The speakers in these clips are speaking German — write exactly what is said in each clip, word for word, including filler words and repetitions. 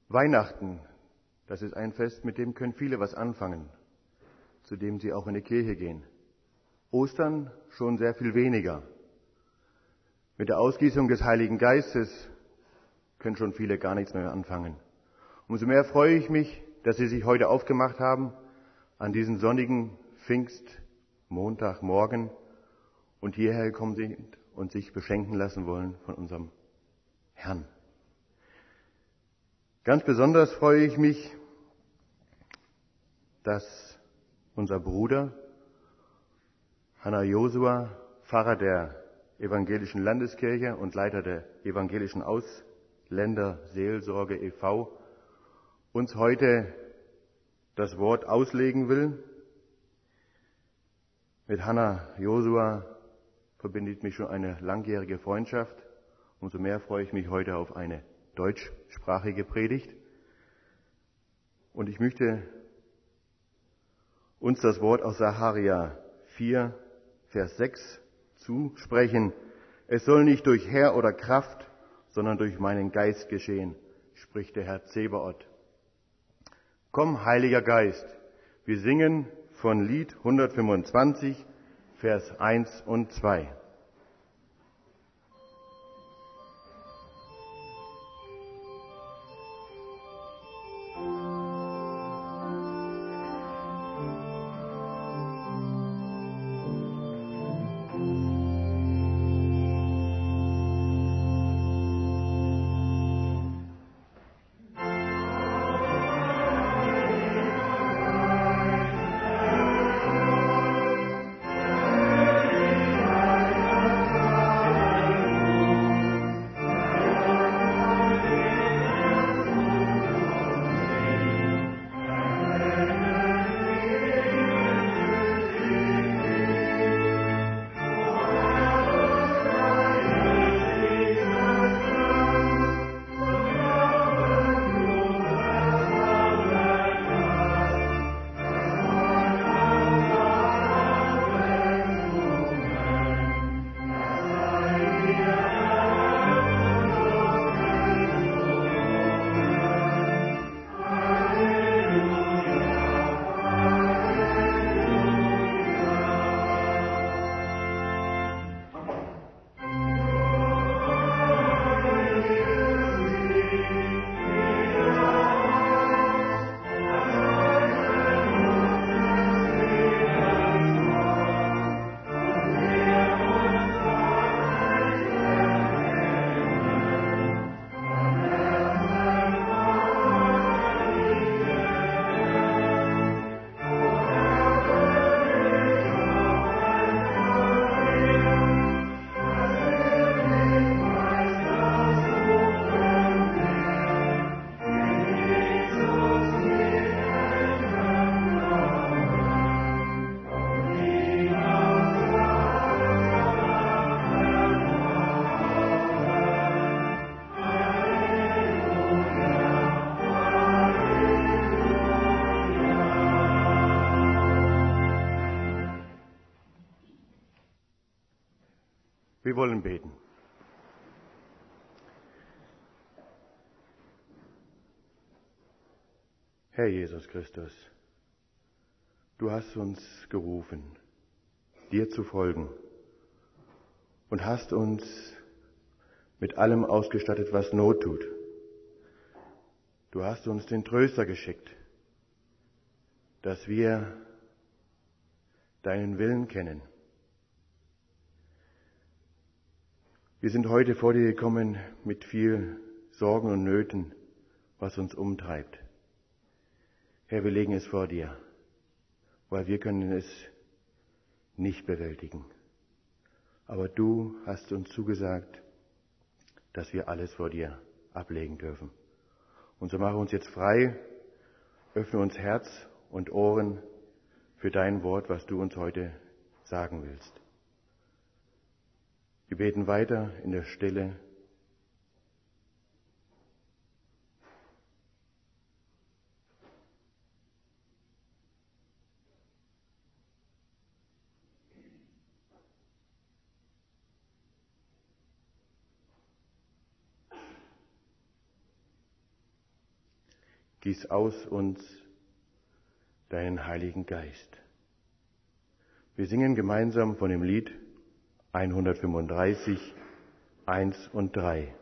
Weihnachten, das ist ein Fest, mit dem können viele was anfangen, zu dem sie auch in die Kirche gehen. Ostern schon sehr viel weniger. Mit der Ausgießung des Heiligen Geistes können schon viele gar nichts mehr anfangen. Umso mehr freue ich mich, dass Sie sich heute aufgemacht haben an diesem sonnigen Pfingstmontagmorgen und hierher gekommen sind und sich beschenken lassen wollen von unserem Herrn. Ganz besonders freue ich mich, dass unser Bruder Hanna Josua, Pfarrer der Evangelischen Landeskirche und Leiter der Evangelischen Ausländerseelsorge e V, uns heute das Wort auslegen will. Mit Hanna Josua verbindet mich schon eine langjährige Freundschaft. Umso mehr freue ich mich heute auf eine deutschsprachige Predigt. Und ich möchte uns das Wort aus Sacharja vier, Vers sechs zusprechen. Es soll nicht durch Heer oder Kraft, sondern durch meinen Geist geschehen, spricht der Herr Zebaoth. Komm, Heiliger Geist, wir singen von Lied hundertfünfundzwanzig, Vers eins und zwei. Wir wollen beten. Herr Jesus Christus, du hast uns gerufen, dir zu folgen und hast uns mit allem ausgestattet, was Not tut. Du hast uns den Tröster geschickt, dass wir deinen Willen kennen. Wir sind heute vor dir gekommen mit viel Sorgen und Nöten, was uns umtreibt. Herr, wir legen es vor dir, weil wir können es nicht bewältigen. Aber du hast uns zugesagt, dass wir alles vor dir ablegen dürfen. Und so mache uns jetzt frei, öffne uns Herz und Ohren für dein Wort, was du uns heute sagen willst. Wir beten weiter in der Stille. Gieß aus uns deinen Heiligen Geist. Wir singen gemeinsam von dem Lied hundertfünfunddreißig, eins und drei.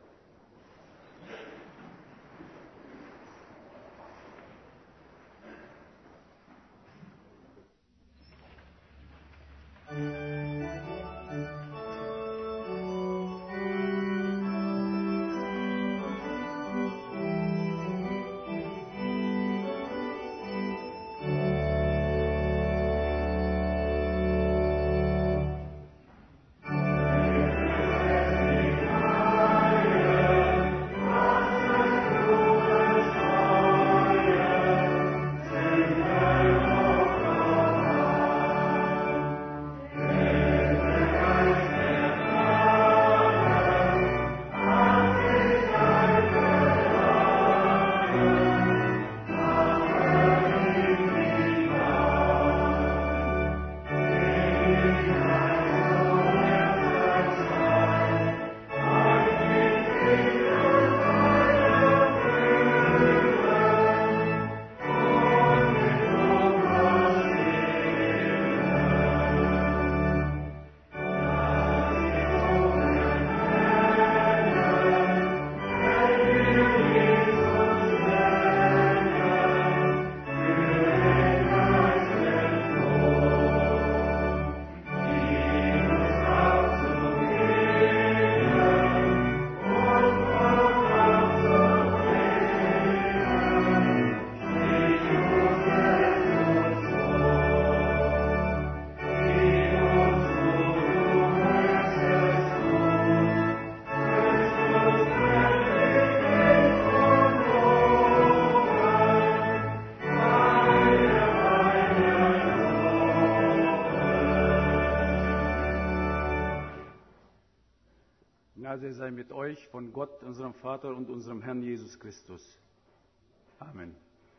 Gnade sei mit euch von Gott, unserem Vater und unserem Herrn Jesus Christus. Amen.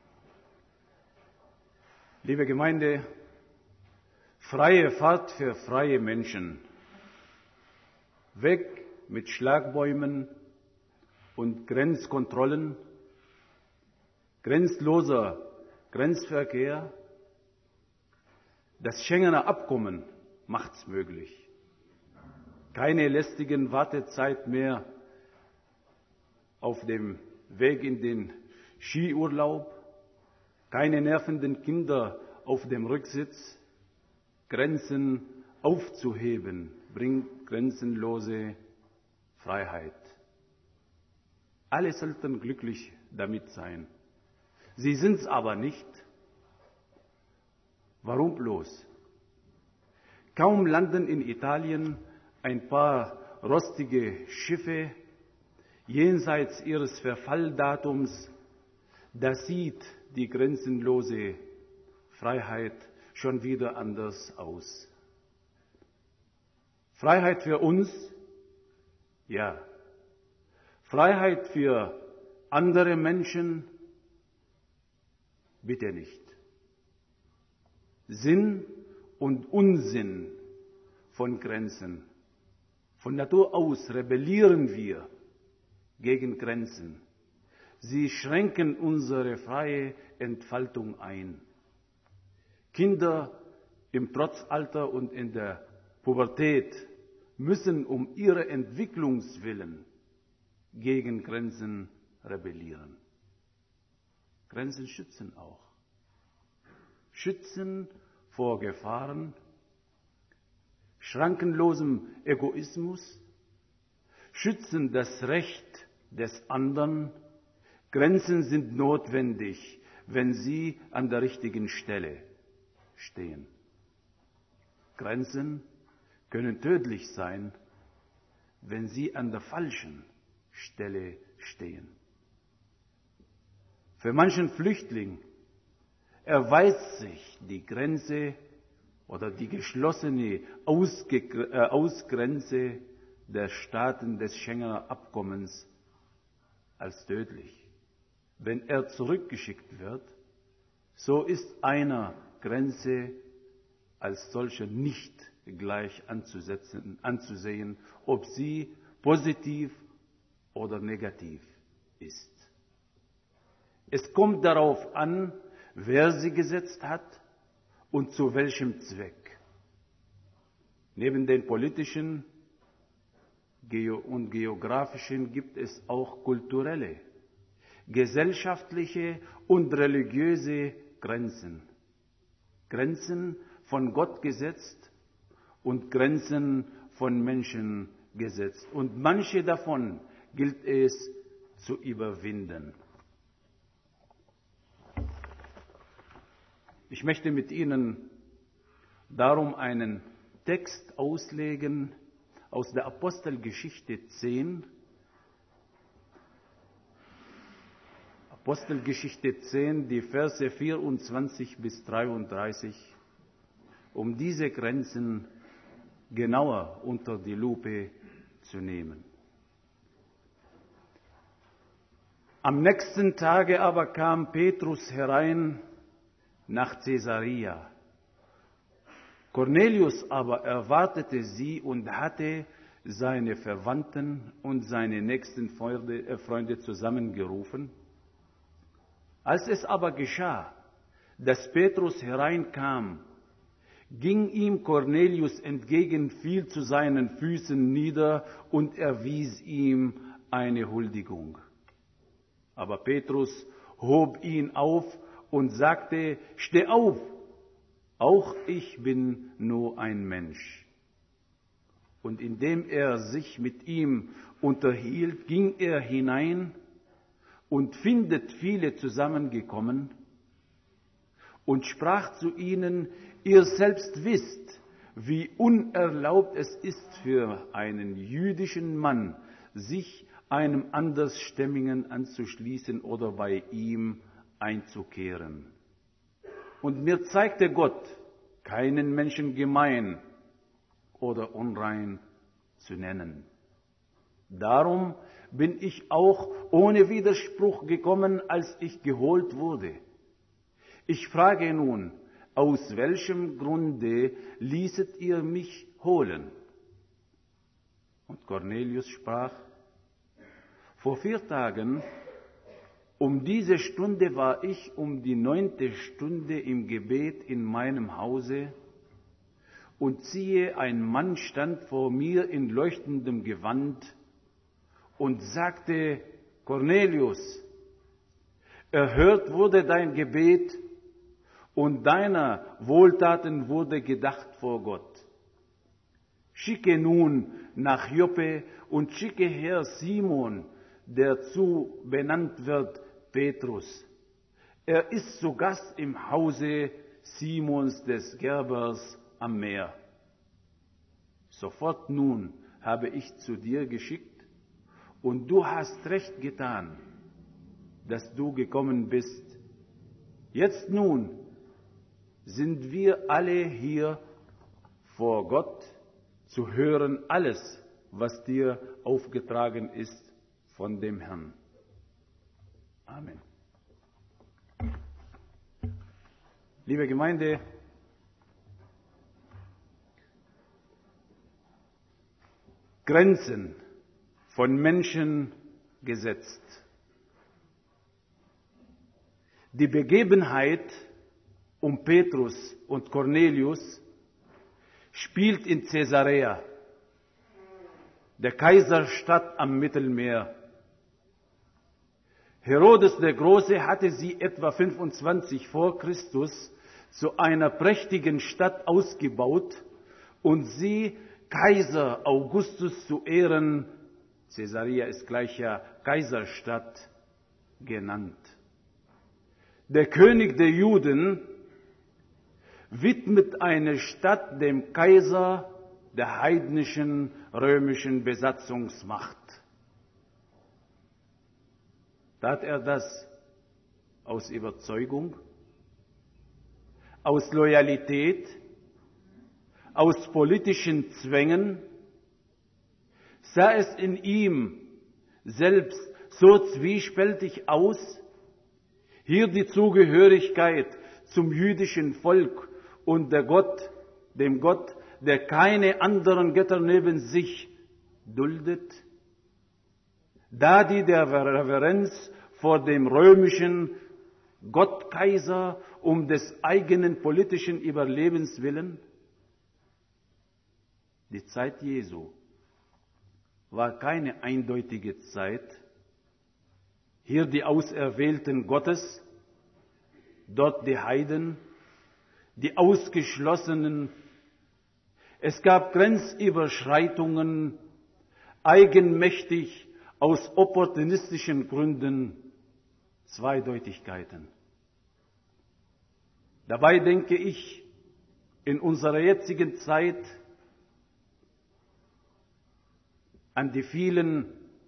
Liebe Gemeinde, freie Fahrt für freie Menschen. Weg mit Schlagbäumen und Grenzkontrollen, grenzloser Grenzverkehr. Das Schengener Abkommen macht's möglich. Keine lästigen Wartezeit mehr auf dem Weg in den Skiurlaub, keine nervenden Kinder auf dem Rücksitz. Grenzen aufzuheben bringt grenzenlose Freiheit. Alle sollten glücklich damit sein. Sie sind's aber nicht. Warum bloß? Kaum landen in Italien ein paar rostige Schiffe jenseits ihres Verfalldatums, da sieht die grenzenlose Freiheit schon wieder anders aus. Freiheit für uns? Ja. Freiheit für andere Menschen? Bitte nicht. Sinn und Unsinn von Grenzen. Von Natur aus rebellieren wir gegen Grenzen. Sie schränken unsere freie Entfaltung ein. Kinder im Trotzalter und in der Pubertät müssen um ihre Entwicklungswillen gegen Grenzen rebellieren. Grenzen schützen auch. Schützen vor Gefahren, schrankenlosem Egoismus, schützen das Recht des anderen. Grenzen sind notwendig, wenn sie an der richtigen Stelle stehen. Grenzen können tödlich sein, wenn sie an der falschen Stelle stehen. Für manchen Flüchtling erweist sich die Grenze oder die geschlossene Ausge- äh, Ausgrenze der Staaten des Schengener Abkommens als tödlich. Wenn er zurückgeschickt wird, so ist einer Grenze als solche nicht gleich anzusetzen, anzusehen, ob sie positiv oder negativ ist. Es kommt darauf an, wer sie gesetzt hat und zu welchem Zweck. Neben den politischen und geografischen gibt es auch kulturelle, gesellschaftliche und religiöse Grenzen. Grenzen von Gott gesetzt und Grenzen von Menschen gesetzt. Und manche davon gilt es zu überwinden. Ich möchte mit Ihnen darum einen Text auslegen aus der Apostelgeschichte zehn. Apostelgeschichte zehn, die Verse vierundzwanzig bis dreiunddreißig, um diese Grenzen genauer unter die Lupe zu nehmen. Am nächsten Tage aber kam Petrus herein nach Caesarea. Cornelius aber erwartete sie und hatte seine Verwandten und seine nächsten Freunde zusammengerufen. Als es aber geschah, dass Petrus hereinkam, ging ihm Cornelius entgegen, fiel zu seinen Füßen nieder und erwies ihm eine Huldigung. Aber Petrus hob ihn auf und sagte: Steh auf, auch ich bin nur ein Mensch. Und indem er sich mit ihm unterhielt, ging er hinein und findet viele zusammengekommen und sprach zu ihnen: Ihr selbst wisst, wie unerlaubt es ist für einen jüdischen Mann, sich einem Andersstämmigen anzuschließen oder bei ihm einzukehren. Und mir zeigte Gott keinen Menschen gemein oder unrein zu nennen. Darum bin ich auch ohne Widerspruch gekommen, als ich geholt wurde. Ich frage nun, aus welchem Grunde ließet ihr mich holen? Und Cornelius sprach: Vor vier Tagen, um diese Stunde war ich um die neunte Stunde im Gebet in meinem Hause, und siehe, ein Mann stand vor mir in leuchtendem Gewand und sagte: Cornelius, erhört wurde dein Gebet und deiner Wohltaten wurde gedacht vor Gott. Schicke nun nach Joppe und schicke her Simon, der zu benannt wird Petrus. Er ist zu Gast im Hause Simons des Gerbers am Meer. Sofort nun habe ich zu dir geschickt, und du hast recht getan, dass du gekommen bist. Jetzt nun sind wir alle hier vor Gott, zu hören alles, was dir aufgetragen ist von dem Herrn. Amen. Liebe Gemeinde, Grenzen von Menschen gesetzt. Die Begebenheit um Petrus und Cornelius spielt in Caesarea, der Kaiserstadt am Mittelmeer. Herodes der Große hatte sie etwa fünfundzwanzig vor Christus zu einer prächtigen Stadt ausgebaut und sie Kaiser Augustus zu Ehren, Caesarea ist gleich ja Kaiserstadt, genannt. Der König der Juden widmet eine Stadt dem Kaiser der heidnischen römischen Besatzungsmacht. Tat er das aus Überzeugung, aus Loyalität, aus politischen Zwängen? Sah es in ihm selbst so zwiespältig aus, hier die Zugehörigkeit zum jüdischen Volk und der Gott, dem Gott, der keine anderen Götter neben sich duldet, da die der Reverenz vor dem römischen Gott Kaiser um des eigenen politischen Überlebens willen? Die Zeit Jesu war keine eindeutige Zeit. Hier die Auserwählten Gottes, dort die Heiden, die Ausgeschlossenen. Es gab Grenzüberschreitungen, eigenmächtig aus opportunistischen Gründen, Zweideutigkeiten. Dabei denke ich in unserer jetzigen Zeit an die vielen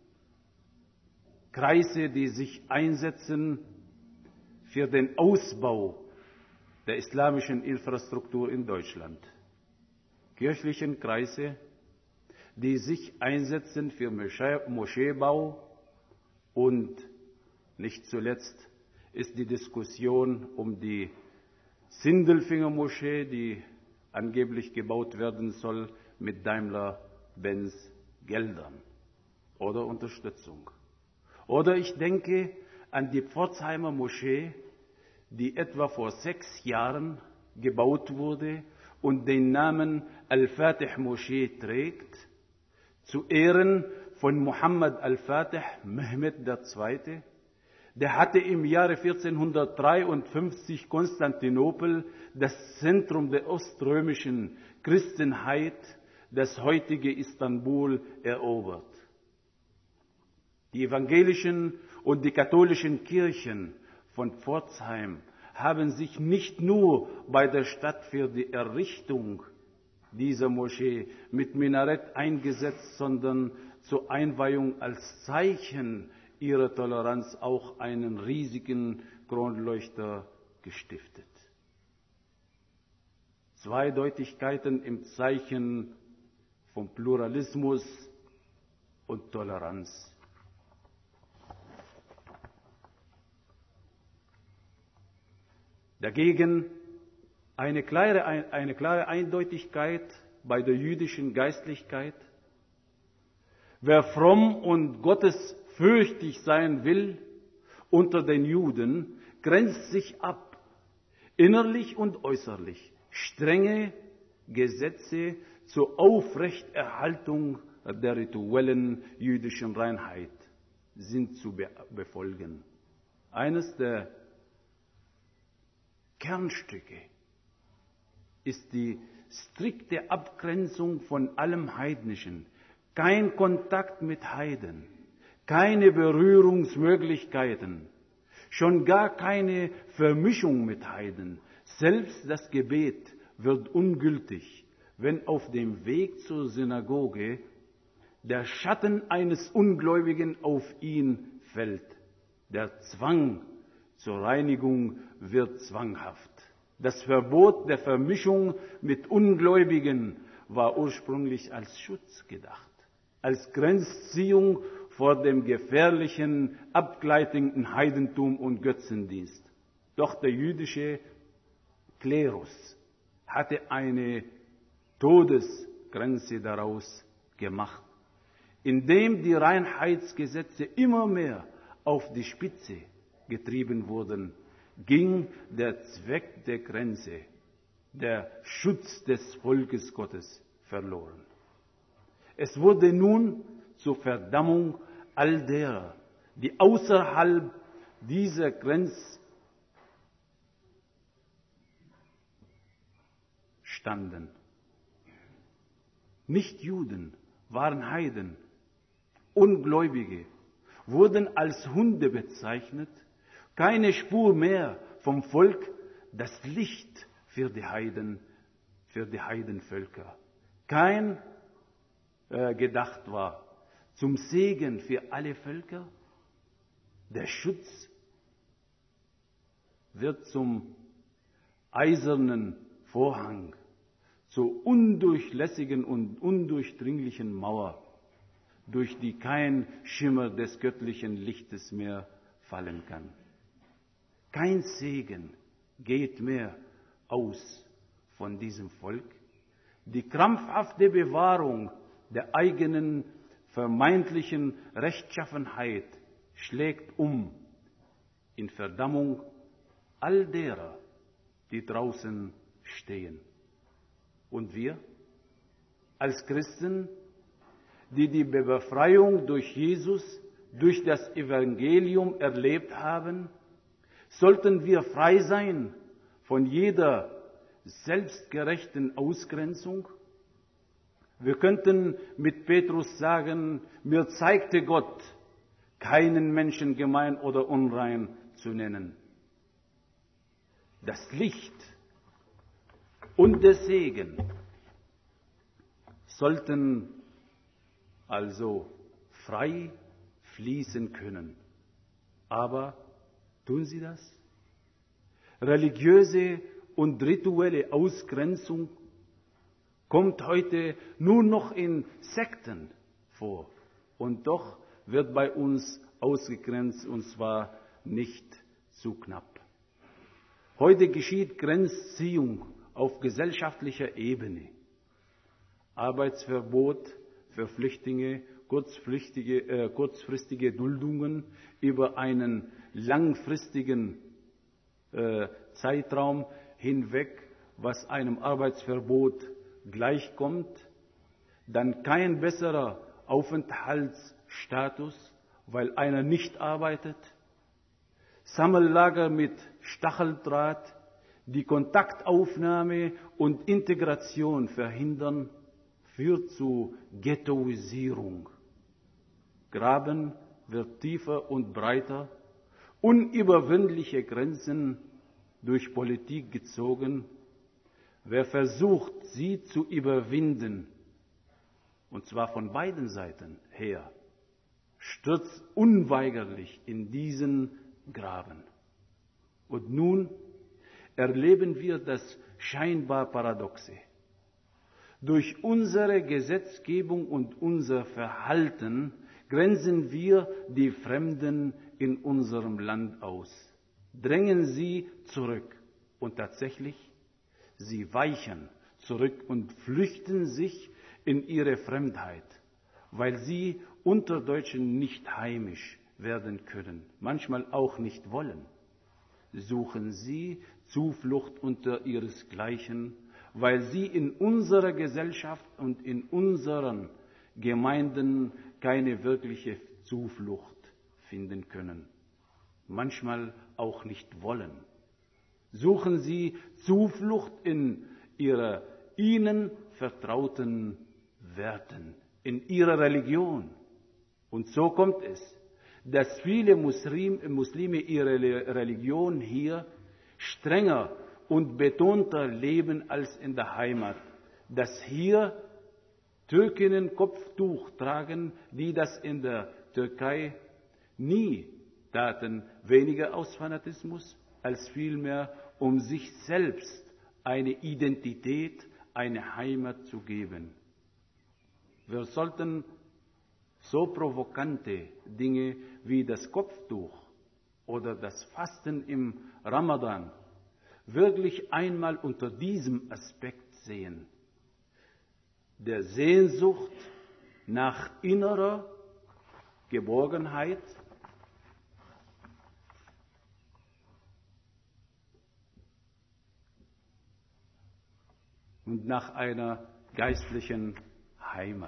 Kreise, die sich einsetzen für den Ausbau der islamischen Infrastruktur in Deutschland. Kirchlichen Kreise, die sich einsetzen für Moscheebau, und nicht zuletzt ist die Diskussion um die Sindelfinger-Moschee, die angeblich gebaut werden soll mit Daimler-Benz Geldern oder Unterstützung. Oder ich denke an die Pforzheimer Moschee, die etwa vor sechs Jahren gebaut wurde und den Namen Al-Fatih-Moschee trägt, zu Ehren von Muhammad Al-Fatih, Mehmed der Zweite. Der hatte im Jahre vierzehnhundertdreiundfünfzig Konstantinopel, das Zentrum der oströmischen Christenheit, das heutige Istanbul, erobert. Die evangelischen und die katholischen Kirchen von Pforzheim haben sich nicht nur bei der Stadt für die Errichtung dieser Moschee mit Minarett eingesetzt, sondern zur Einweihung als Zeichen ihrer Toleranz auch einen riesigen Kronleuchter gestiftet. Zweideutigkeiten im Zeichen von Pluralismus und Toleranz. Dagegen eine klare, eine klare Eindeutigkeit bei der jüdischen Geistlichkeit. Wer fromm und gottesfürchtig sein will unter den Juden, grenzt sich ab, innerlich und äußerlich. Strenge Gesetze zur Aufrechterhaltung der rituellen jüdischen Reinheit sind zu befolgen. Eines der Kernstücke ist die strikte Abgrenzung von allem Heidnischen. Kein Kontakt mit Heiden, keine Berührungsmöglichkeiten, schon gar keine Vermischung mit Heiden. Selbst das Gebet wird ungültig, wenn auf dem Weg zur Synagoge der Schatten eines Ungläubigen auf ihn fällt. Der Zwang zur Reinigung wird zwanghaft. Das Verbot der Vermischung mit Ungläubigen war ursprünglich als Schutz gedacht, als Grenzziehung vor dem gefährlichen, abgleitenden Heidentum und Götzendienst. Doch der jüdische Klerus hatte eine Todesgrenze daraus gemacht, indem die Reinheitsgesetze immer mehr auf die Spitze getrieben wurden, ging der Zweck der Grenze, der Schutz des Volkes Gottes, verloren. Es wurde nun zur Verdammung all derer, die außerhalb dieser Grenze standen. Nichtjuden waren Heiden, Ungläubige, wurden als Hunde bezeichnet, keine Spur mehr vom Volk, das Licht für die Heiden, für die Heidenvölker. Kein äh, gedacht war zum Segen für alle Völker. Der Schutz wird zum eisernen Vorhang, zur undurchlässigen und undurchdringlichen Mauer, durch die kein Schimmer des göttlichen Lichtes mehr fallen kann. Kein Segen geht mehr aus von diesem Volk. Die krampfhafte Bewahrung der eigenen vermeintlichen Rechtschaffenheit schlägt um in Verdammung all derer, die draußen stehen. Und wir, als Christen, die die Befreiung durch Jesus, durch das Evangelium erlebt haben, sollten wir frei sein von jeder selbstgerechten Ausgrenzung. Wir könnten mit Petrus sagen, mir zeigte Gott, keinen Menschen gemein oder unrein zu nennen. Das Licht und der Segen sollten also frei fließen können. Aber tun sie das? Religiöse und rituelle Ausgrenzung kommt heute nur noch in Sekten vor. Und doch wird bei uns ausgegrenzt, und zwar nicht zu knapp. Heute geschieht Grenzziehung auf gesellschaftlicher Ebene. Arbeitsverbot für Flüchtlinge, kurzfristige, äh, kurzfristige Duldungen über einen langfristigen äh, Zeitraum hinweg, was einem Arbeitsverbot gleichkommt, dann kein besserer Aufenthaltsstatus, weil einer nicht arbeitet, Sammellager mit Stacheldraht, die Kontaktaufnahme und Integration verhindern, führt zu Ghettoisierung. Graben wird tiefer und breiter, unüberwindliche Grenzen durch Politik gezogen. Wer versucht, sie zu überwinden, und zwar von beiden Seiten her, stürzt unweigerlich in diesen Graben. Und nun erleben wir das scheinbar Paradoxe. Durch unsere Gesetzgebung und unser Verhalten grenzen wir die Fremden in unserem Land aus, drängen sie zurück und tatsächlich, sie weichen zurück und flüchten sich in ihre Fremdheit, weil sie unter Deutschen nicht heimisch werden können, manchmal auch nicht wollen. Suchen sie Zuflucht unter ihresgleichen, weil sie in unserer Gesellschaft und in unseren Gemeinden keine wirkliche Zuflucht finden können, manchmal auch nicht wollen. Suchen sie Zuflucht in ihrer ihnen vertrauten Werten, in ihrer Religion. Und so kommt es, dass viele Muslim, Muslime ihre Religion hier strenger und betonter leben als in der Heimat, dass hier Türkinnen Kopftuch tragen, die das in der Türkei nie taten, weniger aus Fanatismus, als vielmehr um sich selbst eine Identität, eine Heimat zu geben. Wir sollten so provokante Dinge wie das Kopftuch oder das Fasten im Ramadan wirklich einmal unter diesem Aspekt sehen. Der Sehnsucht nach innerer Geborgenheit, und nach einer geistlichen Heimat.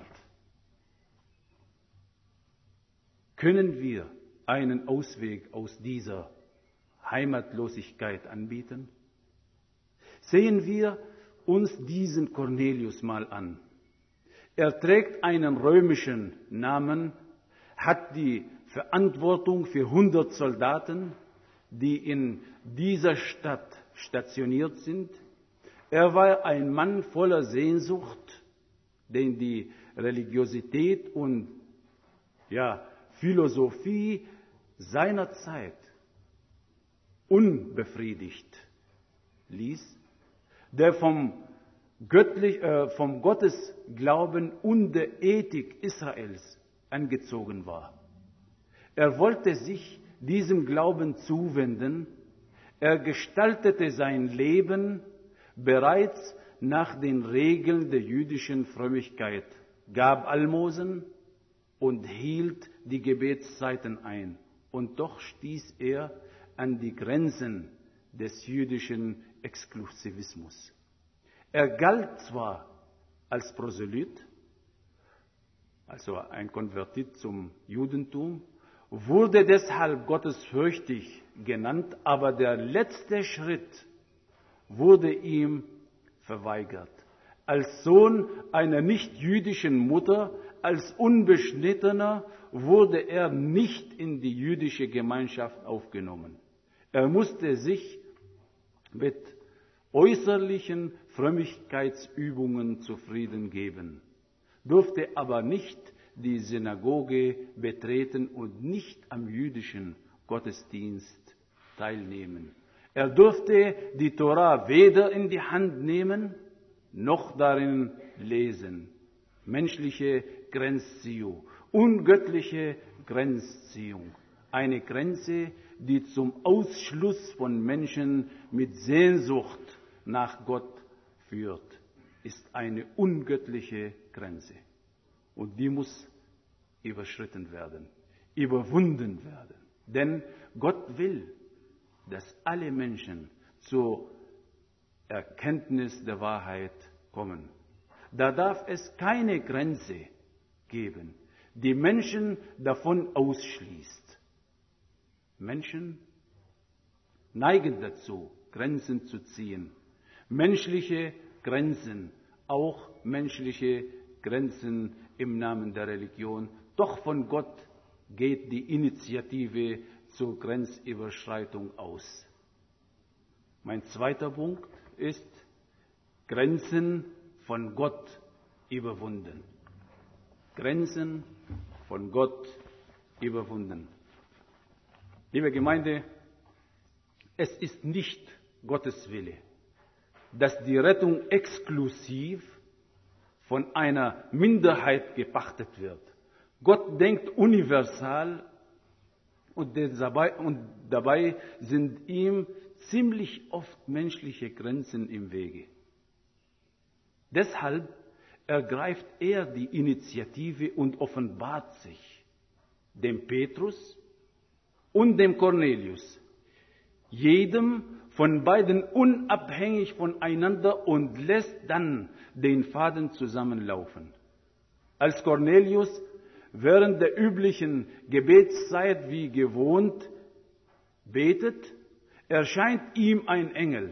Können wir einen Ausweg aus dieser Heimatlosigkeit anbieten? Sehen wir uns diesen Cornelius mal an. Er trägt einen römischen Namen, hat die Verantwortung für hundert Soldaten, die in dieser Stadt stationiert sind. Er war ein Mann voller Sehnsucht, den die Religiosität und ja, Philosophie seiner Zeit unbefriedigt ließ, der vom, göttlich, äh, vom Gottesglauben und der Ethik Israels angezogen war. Er wollte sich diesem Glauben zuwenden, er gestaltete sein Leben bereits nach den Regeln der jüdischen Frömmigkeit, gab Almosen und hielt die Gebetszeiten ein. Und doch stieß er an die Grenzen des jüdischen Exklusivismus. Er galt zwar als Proselyt, also ein Konvertit zum Judentum, wurde deshalb gottesfürchtig genannt, aber der letzte Schritt wurde ihm verweigert. Als Sohn einer nicht-jüdischen Mutter, als Unbeschnittener, wurde er nicht in die jüdische Gemeinschaft aufgenommen. Er musste sich mit äußerlichen Frömmigkeitsübungen zufrieden geben, durfte aber nicht die Synagoge betreten und nicht am jüdischen Gottesdienst teilnehmen. Er durfte die Tora weder in die Hand nehmen, noch darin lesen. Menschliche Grenzziehung, ungöttliche Grenzziehung. Eine Grenze, die zum Ausschluss von Menschen mit Sehnsucht nach Gott führt, ist eine ungöttliche Grenze. Und die muss überschritten werden, überwunden werden. Denn Gott will, dass alle Menschen zur Erkenntnis der Wahrheit kommen. Da darf es keine Grenze geben, die Menschen davon ausschließt. Menschen neigen dazu, Grenzen zu ziehen. Menschliche Grenzen, auch menschliche Grenzen im Namen der Religion. Doch von Gott geht die Initiative zur Grenzüberschreitung aus. Mein zweiter Punkt ist Grenzen von Gott überwunden. Grenzen von Gott überwunden. Liebe Gemeinde, es ist nicht Gottes Wille, dass die Rettung exklusiv von einer Minderheit gepachtet wird. Gott denkt universal und dabei, und dabei sind ihm ziemlich oft menschliche Grenzen im Wege. Deshalb ergreift er die Initiative und offenbart sich dem Petrus und dem Cornelius, jedem von beiden unabhängig voneinander, und lässt dann den Faden zusammenlaufen. Als Cornelius während der üblichen Gebetszeit wie gewohnt betet, erscheint ihm ein Engel.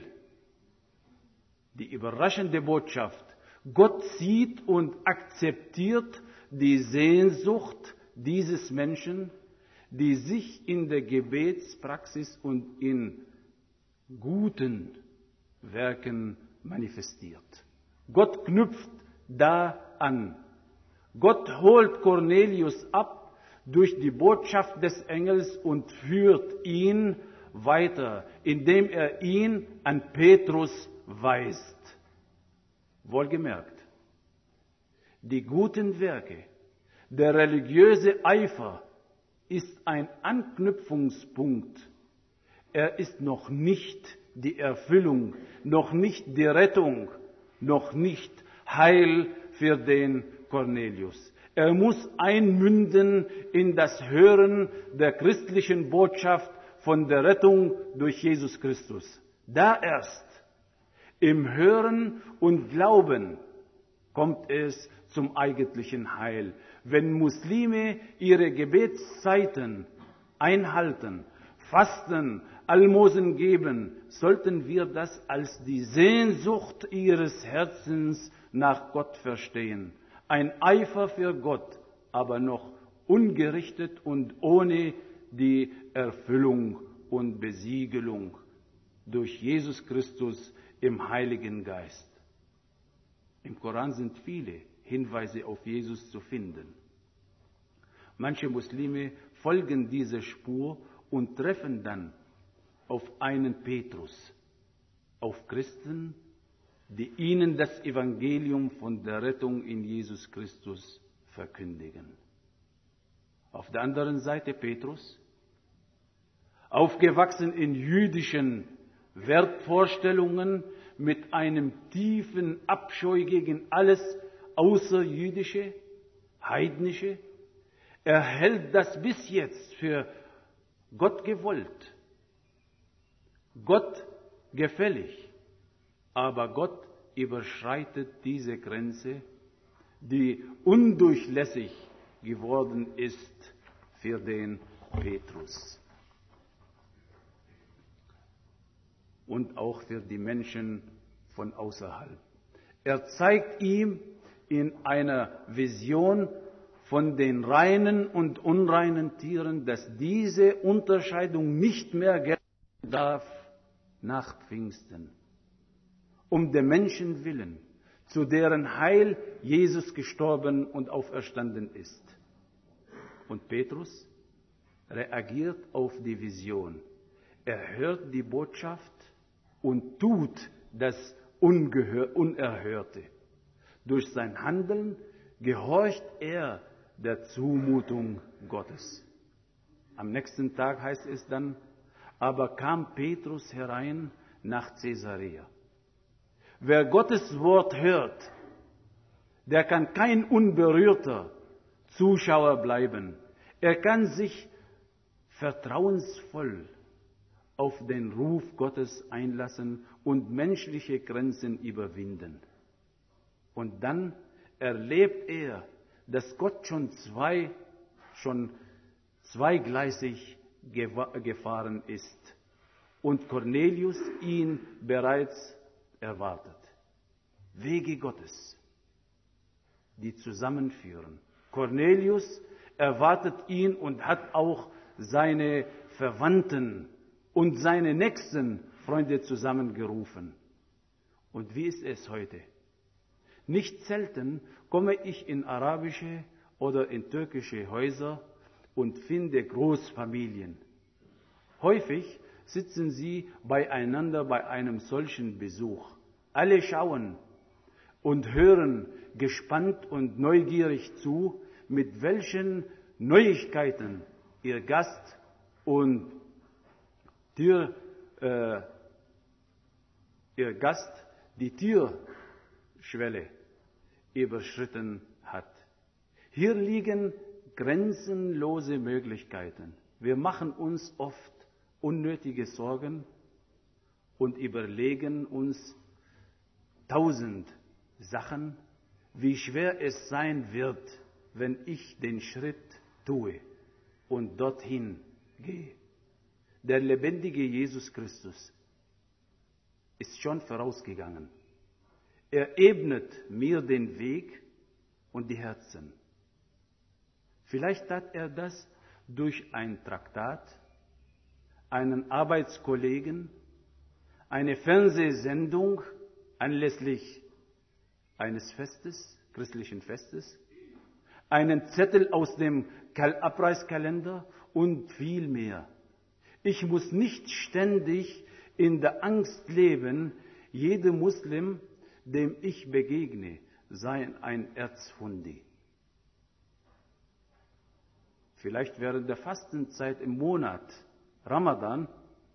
Die überraschende Botschaft: Gott sieht und akzeptiert die Sehnsucht dieses Menschen, die sich in der Gebetspraxis und in guten Werken manifestiert. Gott knüpft da an. Gott holt Cornelius ab durch die Botschaft des Engels und führt ihn weiter, indem er ihn an Petrus weist. Wohlgemerkt, die guten Werke, der religiöse Eifer ist ein Anknüpfungspunkt. Er ist noch nicht die Erfüllung, noch nicht die Rettung, noch nicht Heil für den Cornelius. Er muss einmünden in das Hören der christlichen Botschaft von der Rettung durch Jesus Christus. Da erst, im Hören und Glauben, kommt es zum eigentlichen Heil. Wenn Muslime ihre Gebetszeiten einhalten, fasten, Almosen geben, sollten wir das als die Sehnsucht ihres Herzens nach Gott verstehen. Ein Eifer für Gott, aber noch ungerichtet und ohne die Erfüllung und Besiegelung durch Jesus Christus im Heiligen Geist. Im Koran sind viele Hinweise auf Jesus zu finden. Manche Muslime folgen dieser Spur und treffen dann auf einen Petrus, auf Christen, die ihnen das Evangelium von der Rettung in Jesus Christus verkündigen. Auf der anderen Seite Petrus, aufgewachsen in jüdischen Wertvorstellungen mit einem tiefen Abscheu gegen alles Außerjüdische, Heidnische. Er hält das bis jetzt für Gott gewollt. Gott gefällig. Aber Gott überschreitet diese Grenze, die undurchlässig geworden ist für den Petrus. Und auch für die Menschen von außerhalb. Er zeigt ihm in einer Vision von den reinen und unreinen Tieren, dass diese Unterscheidung nicht mehr gelten darf nach Pfingsten. Um der Menschen willen, zu deren Heil Jesus gestorben und auferstanden ist. Und Petrus reagiert auf die Vision. Er hört die Botschaft und tut das Ungehör- Unerhörte. Durch sein Handeln gehorcht er der Zumutung Gottes. Am nächsten Tag heißt es dann, aber kam Petrus herein nach Caesarea. Wer Gottes Wort hört, der kann kein unberührter Zuschauer bleiben. Er kann sich vertrauensvoll auf den Ruf Gottes einlassen und menschliche Grenzen überwinden. Und dann erlebt er, dass Gott schon zwei, schon zweigleisig gefahren ist und Cornelius ihn bereits erwartet. Wege Gottes, die zusammenführen. Cornelius erwartet ihn und hat auch seine Verwandten und seine nächsten Freunde zusammengerufen. Und wie ist es heute? Nicht selten komme ich in arabische oder in türkische Häuser und finde Großfamilien. Häufig sitzen sie beieinander bei einem solchen Besuch. Alle schauen und hören gespannt und neugierig zu, mit welchen Neuigkeiten ihr Gast und Tür, äh, ihr Gast die Türschwelle überschritten hat. Hier liegen grenzenlose Möglichkeiten. Wir machen uns oft unnötige Sorgen und überlegen uns tausend Sachen, wie schwer es sein wird, wenn ich den Schritt tue und dorthin gehe. Der lebendige Jesus Christus ist schon vorausgegangen. Er ebnet mir den Weg und die Herzen. Vielleicht tat er das durch ein Traktat, einen Arbeitskollegen, eine Fernsehsendung anlässlich eines Festes, christlichen Festes, einen Zettel aus dem Abreißkalender und viel mehr. Ich muss nicht ständig in der Angst leben, jeder Muslim, dem ich begegne, sei ein Erzfundi. Vielleicht während der Fastenzeit im Monat Ramadan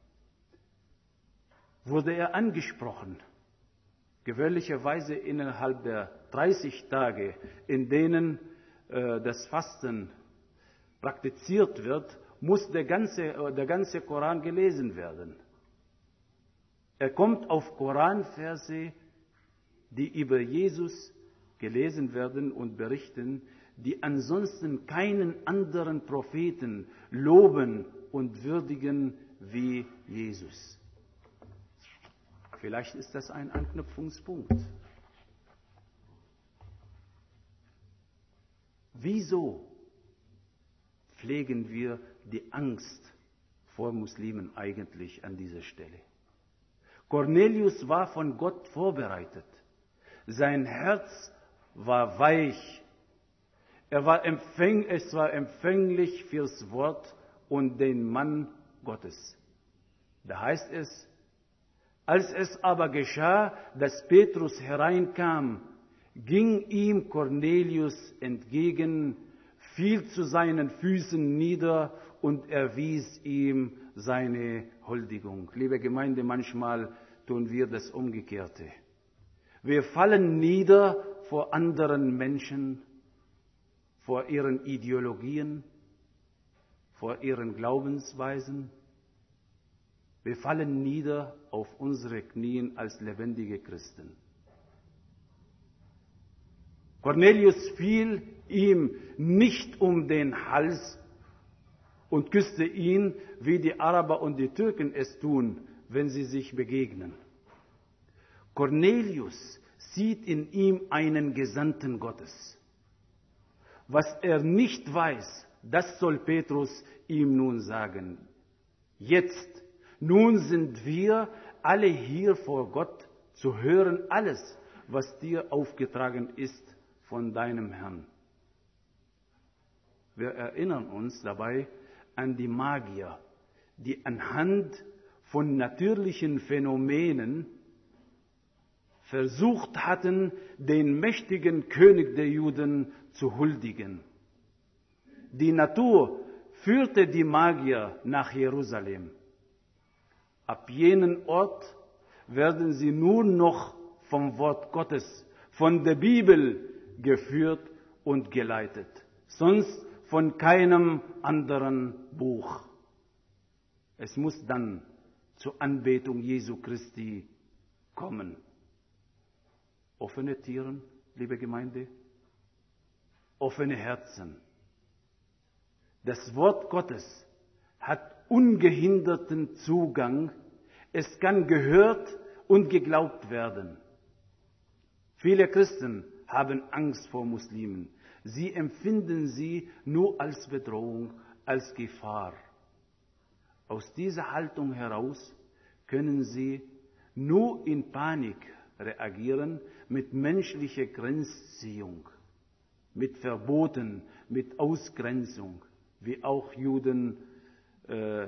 wurde er angesprochen. Gewöhnlicherweise innerhalb der dreißig Tage, in denen äh, das Fasten praktiziert wird, muss der ganze, äh, der ganze Koran gelesen werden. Er kommt auf Koranverse, die über Jesus gelesen werden und berichten, die ansonsten keinen anderen Propheten loben und würdigen wie Jesus. Vielleicht ist das ein Anknüpfungspunkt. Wieso pflegen wir die Angst vor Muslimen eigentlich an dieser Stelle? Cornelius war von Gott vorbereitet. Sein Herz war weich. Er war empfäng, es war empfänglich fürs Wort und den Mann Gottes. Da heißt es, als es aber geschah, dass Petrus hereinkam, ging ihm Cornelius entgegen, fiel zu seinen Füßen nieder und erwies ihm seine Huldigung. Liebe Gemeinde, manchmal tun wir das Umgekehrte. Wir fallen nieder vor anderen Menschen, vor ihren Ideologien, vor ihren Glaubensweisen. Wir fallen nieder auf unsere Knien als lebendige Christen. Cornelius fiel ihm nicht um den Hals und küsste ihn, wie die Araber und die Türken es tun, wenn sie sich begegnen. Cornelius sieht in ihm einen Gesandten Gottes. Was er nicht weiß, das soll Petrus ihm nun sagen. Jetzt, nun sind wir alle hier vor Gott, zu hören alles, was dir aufgetragen ist von deinem Herrn. Wir erinnern uns dabei an die Magier, die anhand von natürlichen Phänomenen versucht hatten, den mächtigen König der Juden zu huldigen. Die Natur führte die Magier nach Jerusalem. Ab jenem Ort werden sie nur noch vom Wort Gottes, von der Bibel geführt und geleitet, sonst von keinem anderen Buch. Es muss dann zur Anbetung Jesu Christi kommen. Offene Türen, liebe Gemeinde, offene Herzen. Das Wort Gottes hat ungehinderten Zugang. Es kann gehört und geglaubt werden. Viele Christen haben Angst vor Muslimen. Sie empfinden sie nur als Bedrohung, als Gefahr. Aus dieser Haltung heraus können sie nur in Panik reagieren, mit menschlicher Grenzziehung, mit Verboten, mit Ausgrenzung, wie auch Juden äh,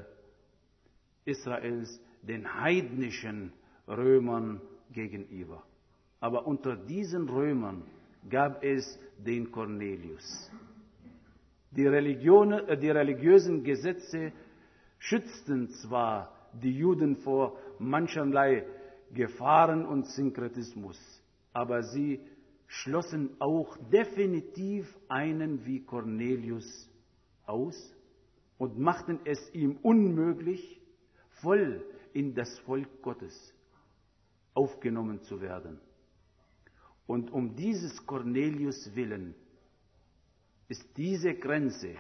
Israels den heidnischen Römern gegenüber. Aber unter diesen Römern gab es den Cornelius. Die, Religion, äh, die religiösen Gesetze schützten zwar die Juden vor mancherlei Gefahren und Synkretismus, aber sie schlossen auch definitiv einen wie Cornelius aus und machten es ihm unmöglich, voll in das Volk Gottes aufgenommen zu werden. Und um dieses Cornelius willen ist diese Grenze,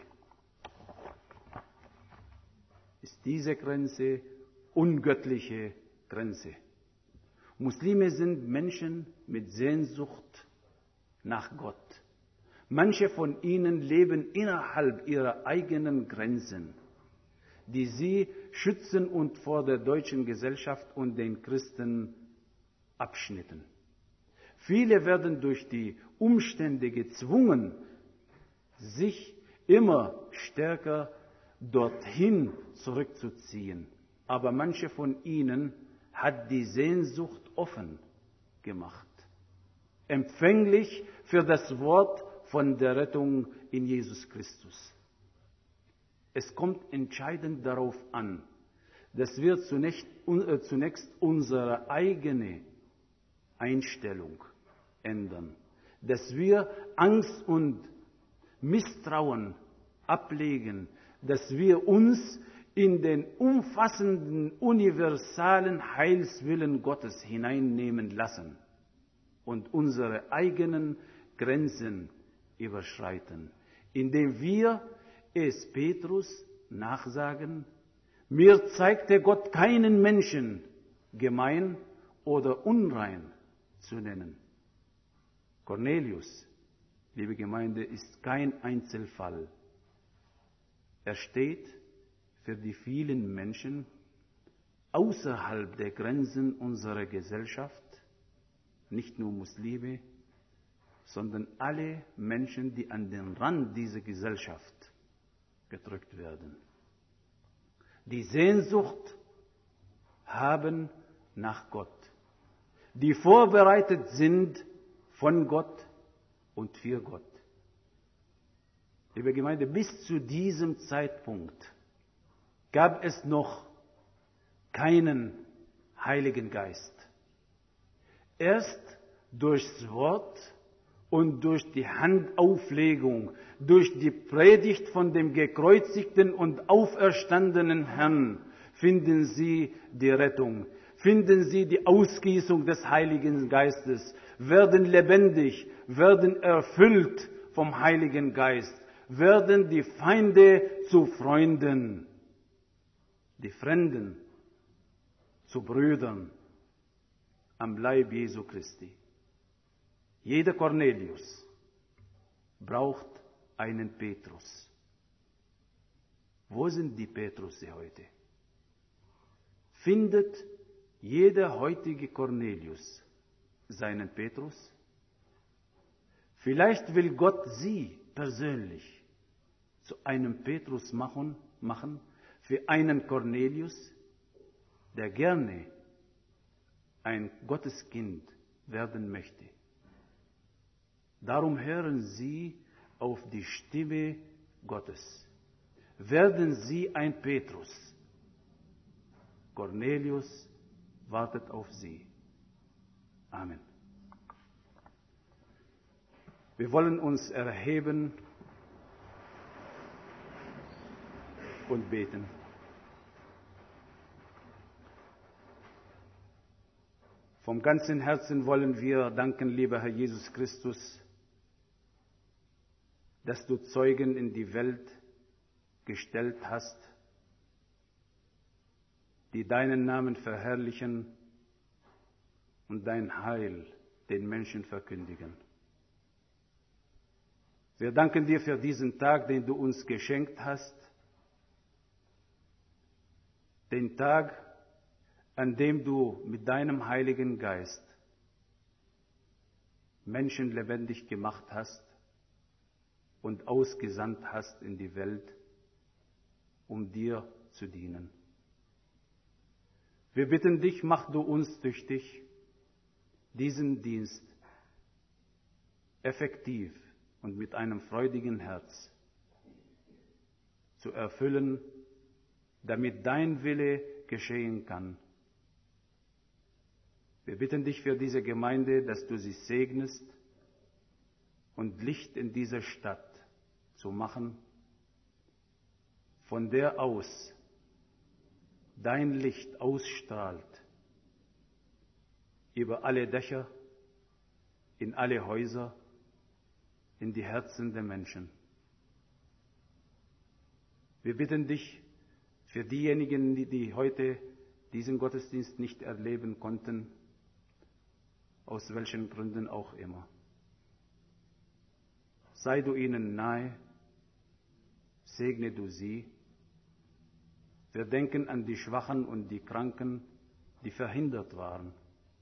ist diese Grenze ungöttliche Grenze. Muslime sind Menschen mit Sehnsucht nach Gott. Manche von ihnen leben innerhalb ihrer eigenen Grenzen, die sie schützen und vor der deutschen Gesellschaft und den Christen abschnitten. Viele werden durch die Umstände gezwungen, sich immer stärker dorthin zurückzuziehen. Aber manche von ihnen hat die Sehnsucht offen gemacht, empfänglich für das Wort von der Rettung in Jesus Christus. Es kommt entscheidend darauf an, dass wir zunächst, äh, zunächst unsere eigene Einstellung ändern, dass wir Angst und Misstrauen ablegen, dass wir uns in den umfassenden, universalen Heilswillen Gottes hineinnehmen lassen und unsere eigenen Grenzen überschreiten, indem wir es Petrus nachsagen: Mir zeigte Gott keinen Menschen gemein oder unrein zu nennen. Cornelius, liebe Gemeinde, ist kein Einzelfall. Er steht für die vielen Menschen außerhalb der Grenzen unserer Gesellschaft, nicht nur Muslime, sondern alle Menschen, die an den Rand dieser Gesellschaft gedrückt werden. Die Sehnsucht haben nach Gott, die vorbereitet sind von Gott und für Gott. Liebe Gemeinde, bis zu diesem Zeitpunkt gab es noch keinen Heiligen Geist. Erst durchs Wort und durch die Handauflegung, durch die Predigt von dem gekreuzigten und auferstandenen Herrn finden sie die Rettung, finden sie die Ausgießung des Heiligen Geistes, werden lebendig, werden erfüllt vom Heiligen Geist, werden die Feinde zu Freunden, die Fremden zu Brüdern am Leib Jesu Christi. Jeder Cornelius braucht einen Petrus. Wo sind die Petrusse heute? Findet jeder heutige Cornelius seinen Petrus? Vielleicht will Gott sie persönlich zu einem Petrus machen, machen für einen Cornelius, der gerne ein Gotteskind werden möchte. Darum hören Sie auf die Stimme Gottes. Werden Sie ein Petrus. Cornelius wartet auf Sie. Amen. Wir wollen uns erheben und beten. Vom ganzen Herzen wollen wir danken, lieber Herr Jesus Christus, dass du Zeugen in die Welt gestellt hast, die deinen Namen verherrlichen und dein Heil den Menschen verkündigen. Wir danken dir für diesen Tag, den du uns geschenkt hast, den Tag, an dem du mit deinem Heiligen Geist Menschen lebendig gemacht hast und ausgesandt hast in die Welt, um dir zu dienen. Wir bitten dich, mach du uns tüchtig, diesen Dienst effektiv und mit einem freudigen Herz zu erfüllen, damit dein Wille geschehen kann. Wir bitten dich für diese Gemeinde, dass du sie segnest und Licht in dieser Stadt zu machen, von der aus dein Licht ausstrahlt über alle Dächer, in alle Häuser, in die Herzen der Menschen. Wir bitten dich für diejenigen, die heute diesen Gottesdienst nicht erleben konnten, aus welchen Gründen auch immer. Sei du ihnen nahe, segne du sie. Wir denken an die Schwachen und die Kranken, die verhindert waren.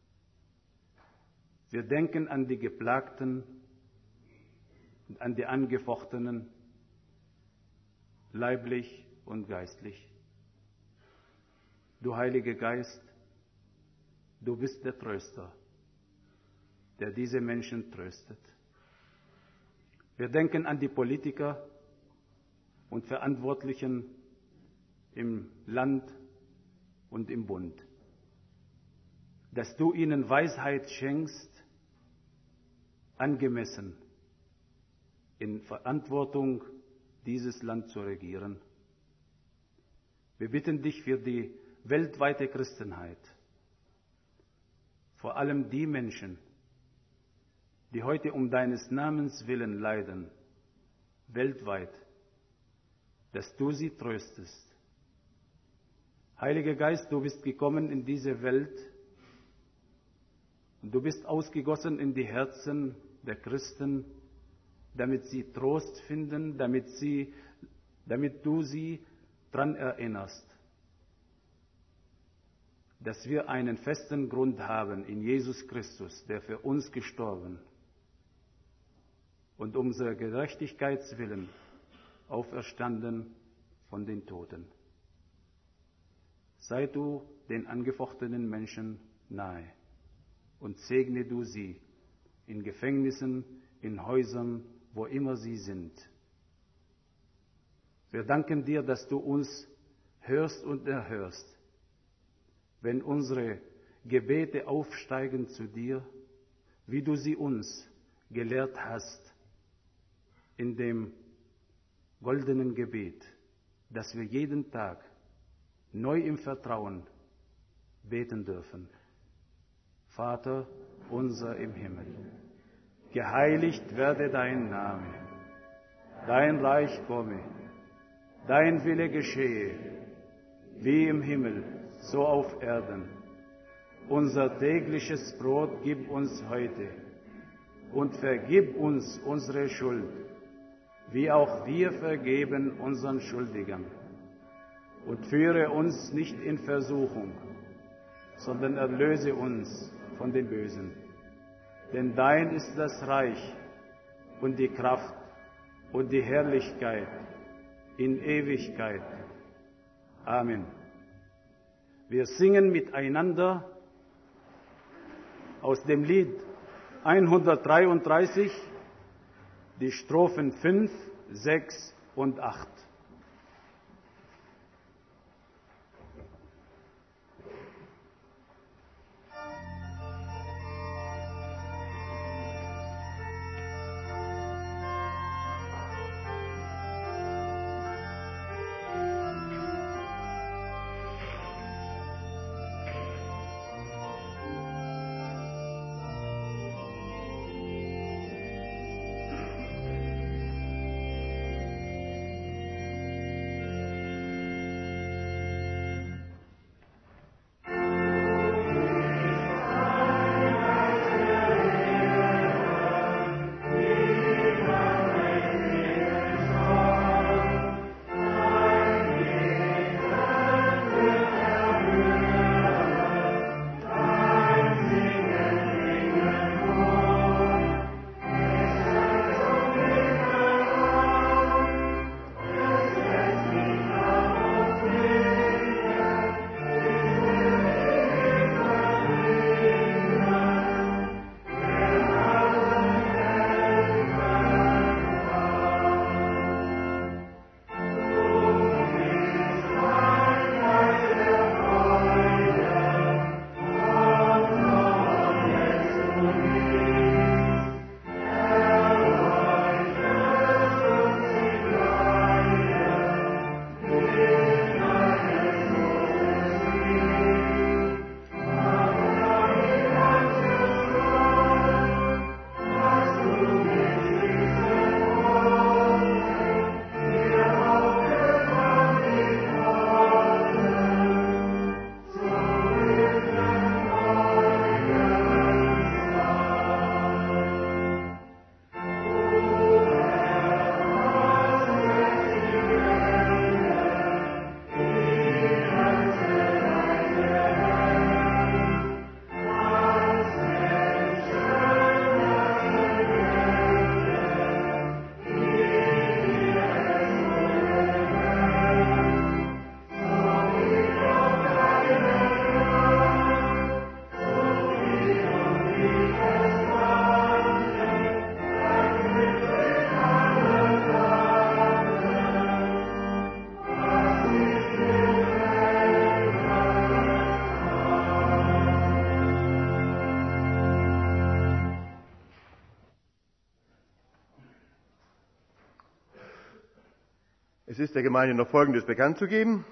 Wir denken an die Geplagten und an die Angefochtenen, leiblich und geistlich. Du Heiliger Geist, du bist der Tröster, der diese Menschen tröstet. Wir denken an die Politiker und Verantwortlichen im Land und im Bund, dass du ihnen Weisheit schenkst, angemessen in Verantwortung dieses Land zu regieren. Wir bitten dich für die weltweite Christenheit, vor allem die Menschen, die heute um deines Namens willen leiden, weltweit, dass du sie tröstest. Heiliger Geist, du bist gekommen in diese Welt und du bist ausgegossen in die Herzen der Christen, damit sie Trost finden, damit, sie, damit du sie daran erinnerst, dass wir einen festen Grund haben in Jesus Christus, der für uns gestorben und unserer Gerechtigkeitswillen auferstanden von den Toten. Sei du den angefochtenen Menschen nahe und segne du sie in Gefängnissen, in Häusern, wo immer sie sind. Wir danken dir, dass du uns hörst und erhörst, wenn unsere Gebete aufsteigen zu dir, wie du sie uns gelehrt hast in dem goldenen Gebet, das wir jeden Tag neu im Vertrauen beten dürfen. Vater unser im Himmel, geheiligt werde dein Name, dein Reich komme, dein Wille geschehe, wie im Himmel, so auf Erden. Unser tägliches Brot gib uns heute und vergib uns unsere Schuld, wie auch wir vergeben unseren Schuldigern. Und führe uns nicht in Versuchung, sondern erlöse uns von dem Bösen. Denn dein ist das Reich und die Kraft und die Herrlichkeit in Ewigkeit. Amen. Wir singen miteinander aus dem Lied hundertdreiunddreißig die Strophen fünf, sechs und acht. Es ist der Gemeinde noch Folgendes bekannt zu geben.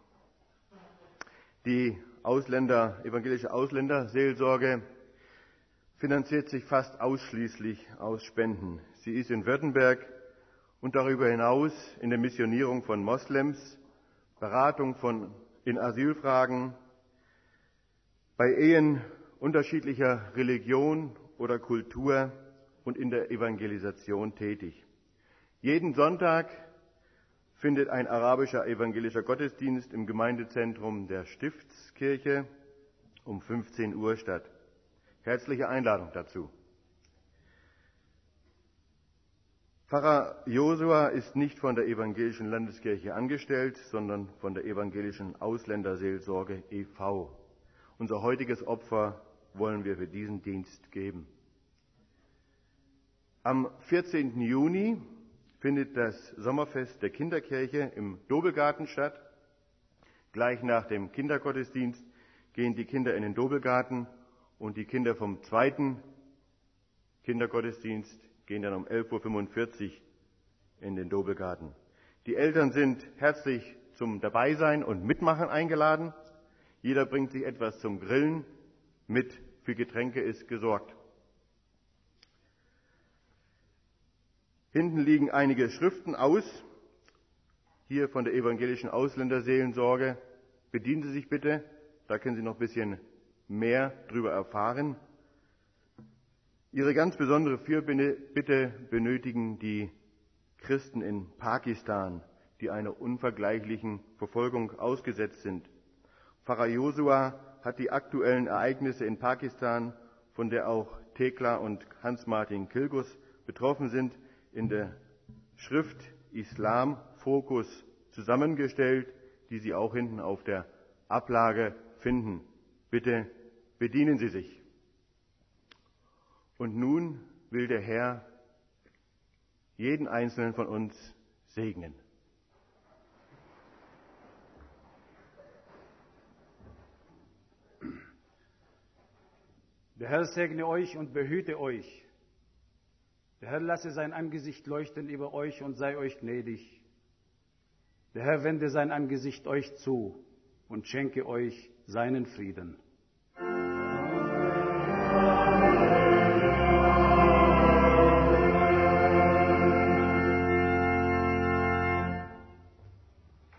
Die Ausländer, evangelische Ausländerseelsorge finanziert sich fast ausschließlich aus Spenden. Sie ist in Württemberg und darüber hinaus in der Missionierung von Moslems, Beratung von, in Asylfragen, bei Ehen unterschiedlicher Religion oder Kultur und in der Evangelisation tätig. Jeden Sonntag findet ein arabischer evangelischer Gottesdienst im Gemeindezentrum der Stiftskirche um fünfzehn Uhr statt. Herzliche Einladung dazu. Pfarrer Josua ist nicht von der Evangelischen Landeskirche angestellt, sondern von der Evangelischen Ausländerseelsorge e V Unser heutiges Opfer wollen wir für diesen Dienst geben. Am vierzehnten Juni findet das Sommerfest der Kinderkirche im Dobelgarten statt. Gleich nach dem Kindergottesdienst gehen die Kinder in den Dobelgarten und die Kinder vom zweiten Kindergottesdienst gehen dann um elf Uhr fünfundvierzig in den Dobelgarten. Die Eltern sind herzlich zum Dabeisein und Mitmachen eingeladen. Jeder bringt sich etwas zum Grillen mit. Für Getränke ist gesorgt. Hinten liegen einige Schriften aus. Hier von der evangelischen Ausländerseelsorge. Bedienen Sie sich bitte. Da können Sie noch ein bisschen mehr darüber erfahren. Ihre ganz besondere Fürbitte benötigen die Christen in Pakistan, die einer unvergleichlichen Verfolgung ausgesetzt sind. Pfarrer Josua hat die aktuellen Ereignisse in Pakistan, von der auch Thekla und Hans-Martin Kilgus betroffen sind, in der Schrift Islam Fokus zusammengestellt, die Sie auch hinten auf der Ablage finden. Bitte bedienen Sie sich. Und nun will der Herr jeden einzelnen von uns segnen. Der Herr segne euch und behüte euch. Der Herr lasse sein Angesicht leuchten über euch und sei euch gnädig. Der Herr wende sein Angesicht euch zu und schenke euch seinen Frieden.